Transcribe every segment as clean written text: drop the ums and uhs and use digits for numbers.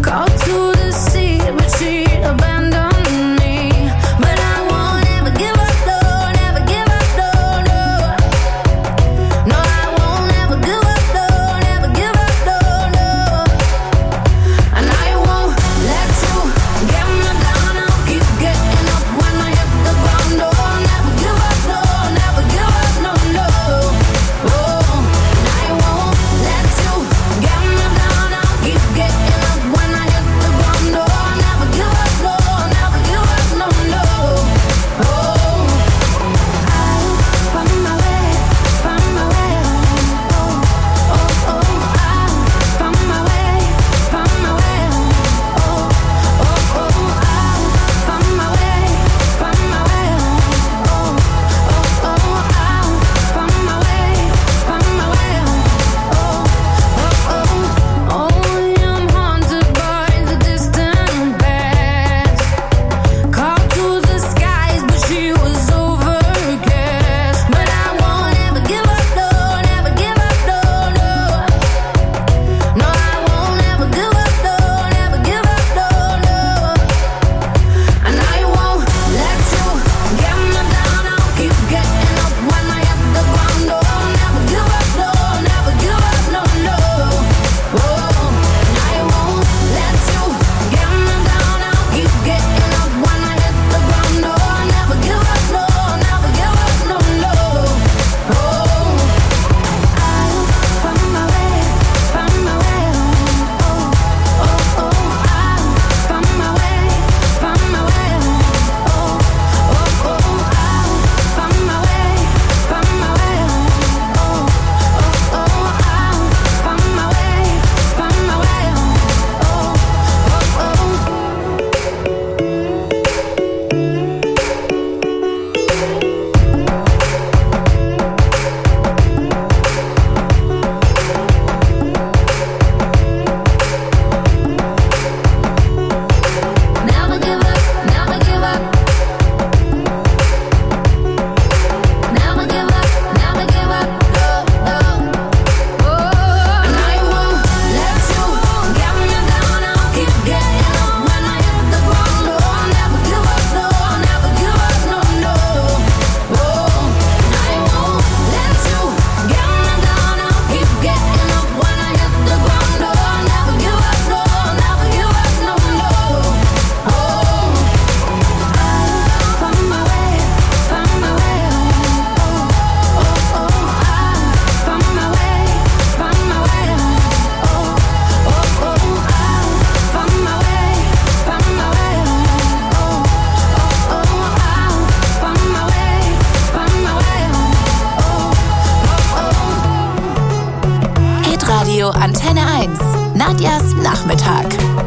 Radio Antenne 1. Nadjas Nachmittag.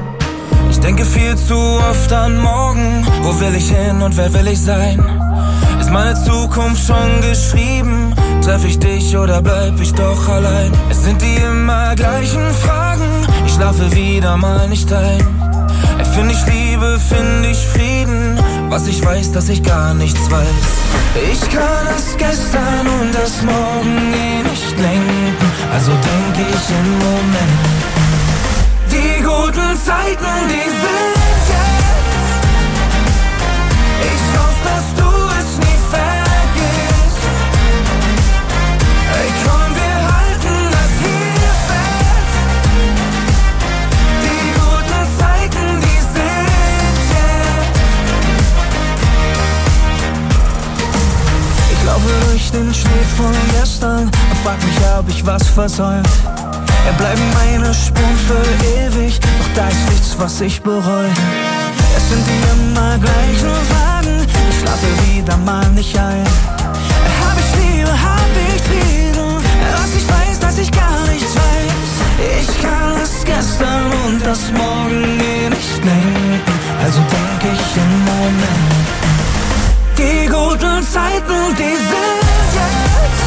Ich denke viel zu oft an morgen. Wo will ich hin und wer will ich sein? Ist meine Zukunft schon geschrieben? Treff ich dich oder bleib ich doch allein? Es sind die immer gleichen Fragen. Ich schlafe wieder mal nicht ein. Finde ich Liebe, finde ich Frieden? Was ich weiß, dass ich gar nichts weiß. Ich kann das Gestern und das Morgen nicht lenken. Also denke ich im Moment. Die guten Zeiten, die sind jetzt. Ich hoffe, dass du es nie vergisst. Ey, komm, wir halten das hier fest. Die guten Zeiten, die sind jetzt. Ich laufe durch den Schnee von gestern und frag mich, ob ich was versäumt. Bleiben meine Spuren für ewig, doch da ist nichts, was ich bereue. Es sind die immer gleichen Fragen, ich schlafe wieder mal nicht ein. Hab ich Liebe, hab ich Frieden, was ich weiß, dass ich gar nichts weiß. Ich kann das Gestern und das Morgen nicht lenken, also denk ich im Moment. Die guten Zeiten, die sind jetzt.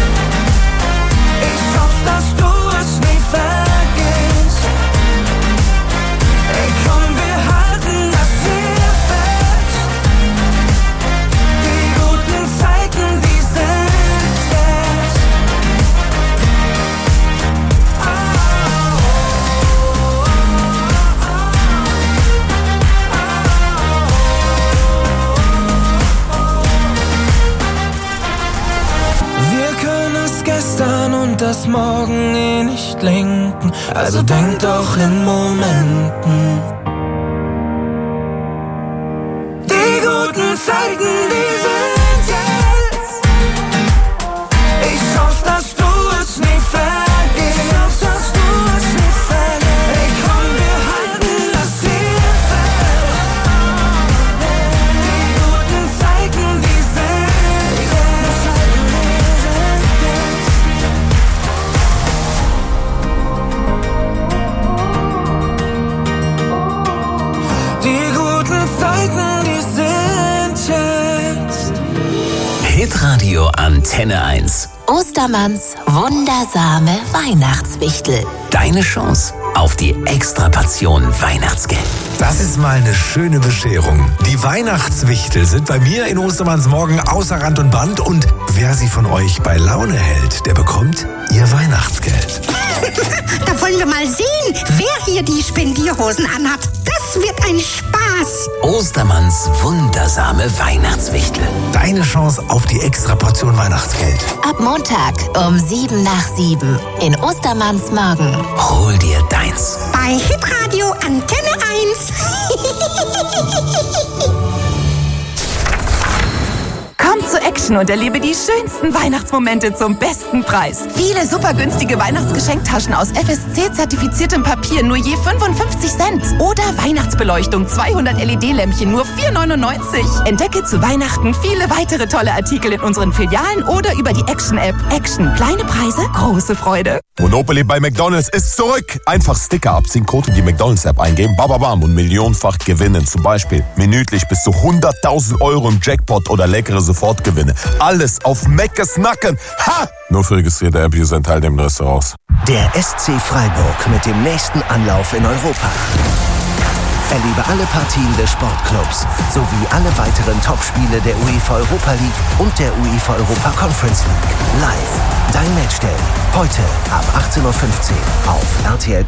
Ich hoffe, dass du es nie vergisst. Ey, komm, wir halten das hier fest. Die guten Zeiten, die sind jetzt. blinken, also denk doch in Momenten. Die guten Zeiten, die sind jetzt. Ich hoffe, dass du es nie vergisst. Ich hoffe, dass du es nie vergisst. Ey, komm, wir halten das hier fest. Die guten Zeiten, die sind jetzt. Die guten Zeiten, die sind jetzt. Hitradio Antenne 1. Ostermanns wundersame Weihnachtswichtel. Deine Chance auf die Extraportion Weihnachtsgeld. Das ist mal eine schöne Bescherung. Die Weihnachtswichtel sind bei mir in Ostermanns Morgen außer Rand und Band. Und wer sie von euch bei Laune hält, der bekommt ihr Weihnachtsgeld. Da wollen wir mal sehen, wer hier die Spendierhosen anhat. Das wird ein Spaß. Ostermanns wundersame Weihnachtswichtel. Deine Chance auf die Extraportion Weihnachtsgeld. Ab Montag um 7 nach 7 in Ostermanns Morgen. Hol dir deins. Bei Hitradio Antenne 1. Komm zu Action und erlebe die schönsten Weihnachtsmomente zum besten Preis. Viele super günstige Weihnachtsgeschenktaschen aus FSC-zertifiziertem Papier nur je 55 Cent. Oder Weihnachtsbeleuchtung 200 LED-Lämpchen nur 4,99. Entdecke zu Weihnachten viele weitere tolle Artikel in unseren Filialen oder über die Action-App. Action. Kleine Preise, große Freude. Monopoly bei McDonald's ist zurück. Einfach Sticker abziehen, Code in die McDonald's-App eingeben, bababam und millionenfach gewinnen. Zum Beispiel minütlich bis zu 100.000 Euro im Jackpot oder leckere Sofortgewinne. Alles auf Meckes Nacken. Ha! Nur für registrierte App-User in teilnehmenden Restaurants. Der SC Freiburg mit dem nächsten Anlauf in Europa. Erlebe alle Partien des Sportclubs sowie alle weiteren Topspiele der UEFA Europa League und der UEFA Europa Conference League. Live. Dein Matchday. Heute ab 18:15 Uhr auf RTL+.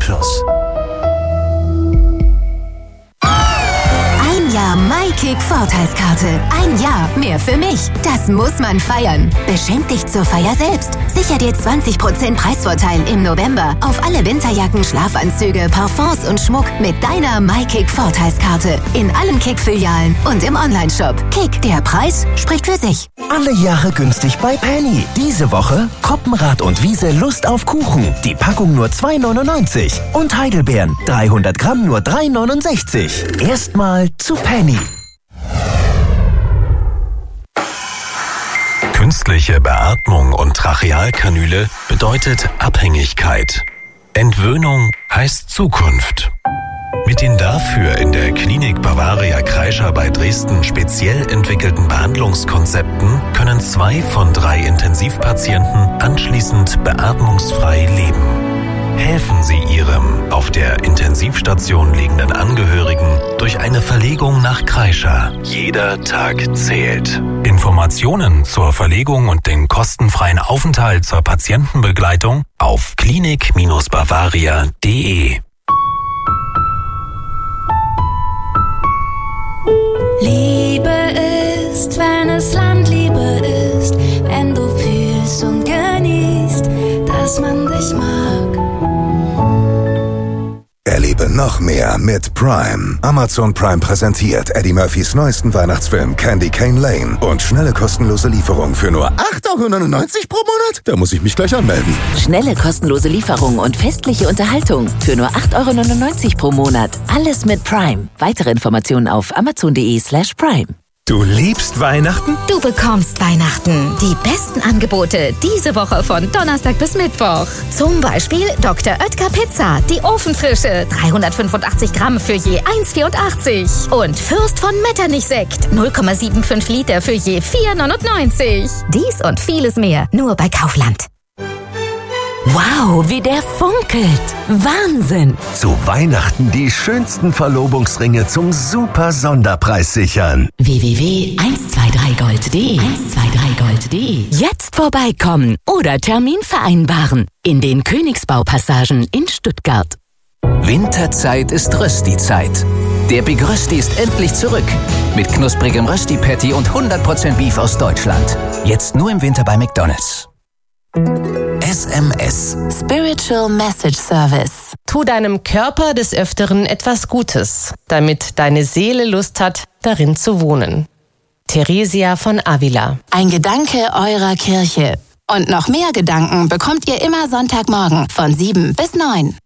Ein Jahr MyKick Vorteilskarte. Ein Jahr mehr für mich. Das muss man feiern. Beschenk dich zur Feier selbst. Sicher dir 20% Preisvorteil im November auf alle Winterjacken, Schlafanzüge, Parfums und Schmuck mit deiner MyKick Vorteilskarte. In allen Kick-Filialen und im Onlineshop. Kick, der Preis spricht für sich. Alle Jahre günstig bei Penny. Diese Woche Koppenrad und Wiese Lust auf Kuchen. Die Packung nur 2,99. Und Heidelbeeren 300 Gramm nur 3,69. Erstmal zu Penny. Künstliche Beatmung und Trachealkanüle bedeutet Abhängigkeit. Entwöhnung heißt Zukunft. Mit den dafür in der Klinik Bavaria Kreischer bei Dresden speziell entwickelten Behandlungskonzepten können 2 von 3 Intensivpatienten anschließend beatmungsfrei leben. Helfen Sie Ihrem auf der Intensivstation liegenden Angehörigen durch eine Verlegung nach Kreischer. Jeder Tag zählt. Informationen zur Verlegung und den kostenfreien Aufenthalt zur Patientenbegleitung auf klinik-bavaria.de. Liebe ist, wenn es Landliebe ist, wenn du fühlst und genießt, dass man dich mag. Erlebe noch mehr mit Prime. Amazon Prime präsentiert Eddie Murphys neuesten Weihnachtsfilm Candy Cane Lane und schnelle kostenlose Lieferung für nur 8,99 € pro Monat? Da muss ich mich gleich anmelden. Schnelle kostenlose Lieferung und festliche Unterhaltung für nur 8,99 € pro Monat. Alles mit Prime. Weitere Informationen auf amazon.de/prime. Du liebst Weihnachten? Du bekommst Weihnachten. Die besten Angebote diese Woche von Donnerstag bis Mittwoch. Zum Beispiel Dr. Oetker Pizza, die Ofenfrische, 385 Gramm für je 1,84. Und Fürst von Metternich Sekt, 0,75 Liter für je 4,99. Dies und vieles mehr, nur bei Kaufland. Wow, wie der funkelt. Wahnsinn. Zu Weihnachten die schönsten Verlobungsringe zum super Sonderpreis sichern. www.123gold.de 123gold.de. Jetzt vorbeikommen oder Termin vereinbaren. In den Königsbaupassagen in Stuttgart. Winterzeit ist Rösti-Zeit. Der Big Rösti ist endlich zurück. Mit knusprigem Rösti-Patty und 100% Beef aus Deutschland. Jetzt nur im Winter bei McDonald's. SMS. Spiritual Message Service. Tu deinem Körper des Öfteren etwas Gutes, damit deine Seele Lust hat, darin zu wohnen. Theresia von Avila. Ein Gedanke eurer Kirche. Und noch mehr Gedanken bekommt ihr immer Sonntagmorgen von 7 bis 9.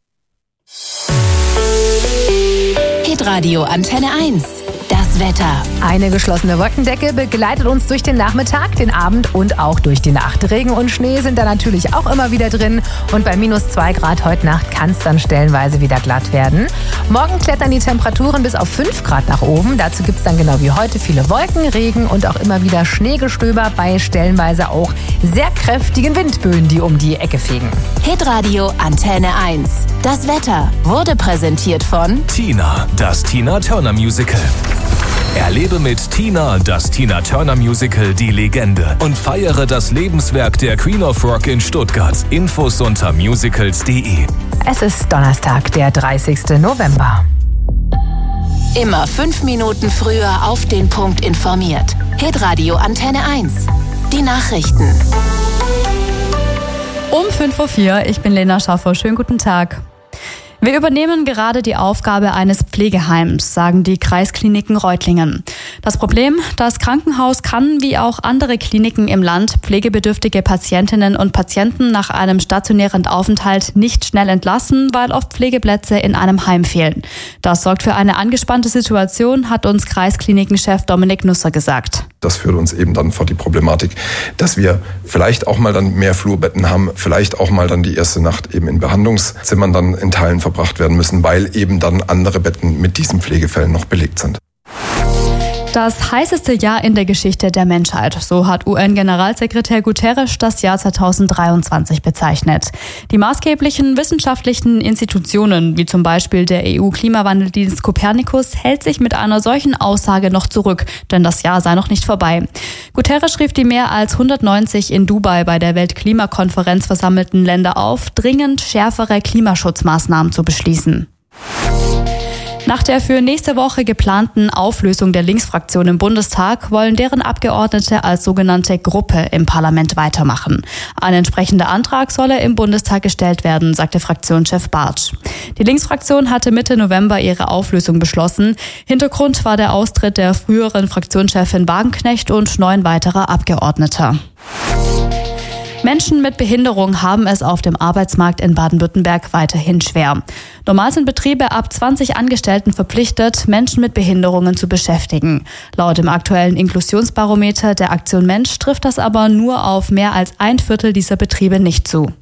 Hitradio Antenne 1. Das Wetter. Eine geschlossene Wolkendecke begleitet uns durch den Nachmittag, den Abend und auch durch die Nacht. Regen und Schnee sind da natürlich auch immer wieder drin. Und bei -2 Grad heute Nacht kann es dann stellenweise wieder glatt werden. Morgen klettern die Temperaturen bis auf 5 Grad nach oben. Dazu gibt es dann genau wie heute viele Wolken, Regen und auch immer wieder Schneegestöber bei stellenweise auch sehr kräftigen Windböen, die um die Ecke fegen. Hitradio Antenne 1. Das Wetter wurde präsentiert von Tina, das Tina Turner Musical. Erlebe mit Tina, das Tina Turner Musical, die Legende und feiere das Lebenswerk der Queen of Rock in Stuttgart. Infos unter musicals.de. Es ist Donnerstag, der 30. November. Immer 5 Minuten früher auf den Punkt informiert. Hitradio Antenne 1. Die Nachrichten. Um 5:04 Uhr, ich bin Lena Schaffer. Schönen guten Tag. Wir übernehmen gerade die Aufgabe eines Pflegeheims, sagen die Kreiskliniken Reutlingen. Das Problem, das Krankenhaus kann, wie auch andere Kliniken im Land, pflegebedürftige Patientinnen und Patienten nach einem stationären Aufenthalt nicht schnell entlassen, weil oft Pflegeplätze in einem Heim fehlen. Das sorgt für eine angespannte Situation, hat uns Kreisklinikenchef Dominik Nusser gesagt. Das führt uns eben dann vor die Problematik, dass wir vielleicht auch mal dann mehr Flurbetten haben, vielleicht auch mal dann die erste Nacht eben in Behandlungszimmern dann in Teilen verbracht werden müssen, weil eben dann andere Betten mit diesen Pflegefällen noch belegt sind. Das heißeste Jahr in der Geschichte der Menschheit, so hat UN-Generalsekretär Guterres das Jahr 2023 bezeichnet. Die maßgeblichen wissenschaftlichen Institutionen, wie zum Beispiel der EU-Klimawandeldienst Copernicus, hält sich mit einer solchen Aussage noch zurück, denn das Jahr sei noch nicht vorbei. Guterres rief die mehr als 190 in Dubai bei der Weltklimakonferenz versammelten Länder auf, dringend schärfere Klimaschutzmaßnahmen zu beschließen. Nach der für nächste Woche geplanten Auflösung der Linksfraktion im Bundestag wollen deren Abgeordnete als sogenannte Gruppe im Parlament weitermachen. Ein entsprechender Antrag solle im Bundestag gestellt werden, sagte Fraktionschef Bartsch. Die Linksfraktion hatte Mitte November ihre Auflösung beschlossen. Hintergrund war der Austritt der früheren Fraktionschefin Wagenknecht und 9 weiterer Abgeordneter. Menschen mit Behinderung haben es auf dem Arbeitsmarkt in Baden-Württemberg weiterhin schwer. Normal sind Betriebe ab 20 Angestellten verpflichtet, Menschen mit Behinderungen zu beschäftigen. Laut dem aktuellen Inklusionsbarometer der Aktion Mensch trifft das aber nur auf mehr als 1/4 dieser Betriebe nicht zu.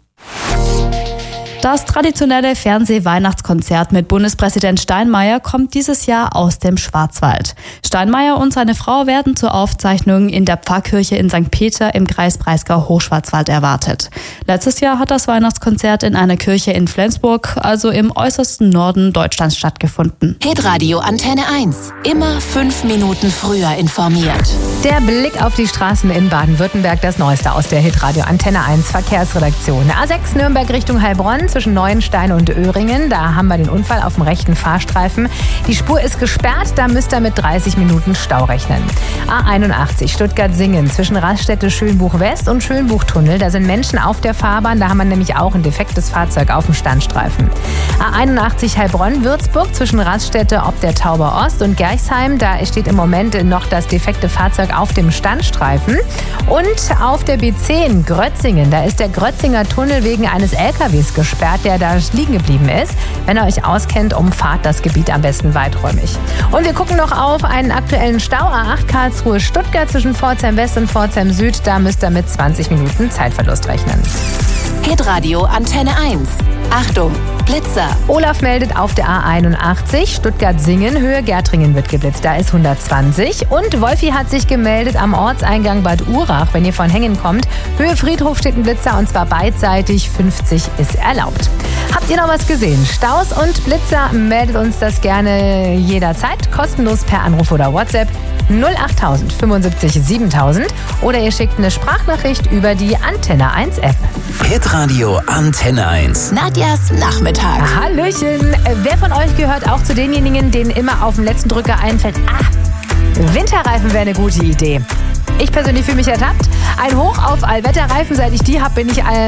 Das traditionelle Fernseh-Weihnachtskonzert mit Bundespräsident Steinmeier kommt dieses Jahr aus dem Schwarzwald. Steinmeier und seine Frau werden zur Aufzeichnung in der Pfarrkirche in St. Peter im Kreis Breisgau-Hochschwarzwald erwartet. Letztes Jahr hat das Weihnachtskonzert in einer Kirche in Flensburg, also im äußersten Norden Deutschlands, stattgefunden. Hitradio Antenne 1. Immer 5 Minuten früher informiert. Der Blick auf die Straßen in Baden-Württemberg, das Neueste aus der Hitradio Antenne 1 Verkehrsredaktion. A6 Nürnberg Richtung Heilbronn zwischen Neuenstein und Öhringen. Da haben wir den Unfall auf dem rechten Fahrstreifen. Die Spur ist gesperrt, da müsst ihr mit 30 Minuten Stau rechnen. A81 Stuttgart-Singen zwischen Raststätte Schönbuch-West und Schönbuchtunnel. Da sind Menschen auf der Fahrbahn, da haben wir nämlich auch ein defektes Fahrzeug auf dem Standstreifen. A81 Heilbronn-Würzburg zwischen Raststätte ob der Tauber Ost und Gerchsheim. Da steht im Moment noch das defekte Fahrzeug auf dem Standstreifen. Und auf der B10 Grötzingen, da ist der Grötzinger Tunnel wegen eines LKWs gesperrt, der da liegen geblieben ist. Wenn ihr euch auskennt, umfahrt das Gebiet am besten weiträumig. Und wir gucken noch auf einen aktuellen Stau. A8 Karlsruhe-Stuttgart zwischen Pforzheim West und Pforzheim Süd. Da müsst ihr mit 20 Minuten Zeitverlust rechnen. Hitradio Antenne 1. Achtung, Blitzer. Olaf meldet auf der A81 Stuttgart-Singen, Höhe Gärtringen wird geblitzt. Da ist 120. Und Wolfi hat sich gemeldet am Ortseingang Bad Urach, wenn ihr von Hengen kommt. Höhe Friedhof steht ein Blitzer und zwar beidseitig. 50 ist erlaubt. Habt ihr noch was gesehen? Staus und Blitzer, meldet uns das gerne jederzeit. Kostenlos per Anruf oder WhatsApp 08000 75 7000 oder ihr schickt eine Sprachnachricht über die Antenne 1 App. Hitradio Antenne 1. Nadjas Nachmittag. Hallöchen. Wer von euch gehört auch zu denjenigen, denen immer auf dem letzten Drücker einfällt, Winterreifen wäre eine gute Idee? Ich persönlich fühle mich ertappt. Ein Hoch auf Allwetterreifen, seit ich die habe, bin ich